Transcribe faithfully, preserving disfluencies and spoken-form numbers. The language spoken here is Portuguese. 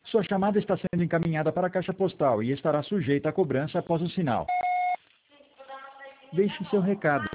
Sua chamada está sendo encaminhada para a caixa postal e estará sujeita a cobrança após o sinal. Deixe seu recado.